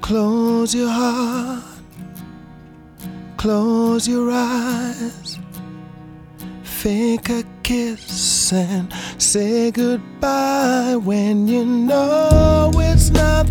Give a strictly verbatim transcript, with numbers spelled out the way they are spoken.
Close your heart, close your eyes, fake a kiss and say goodbye when you know it's not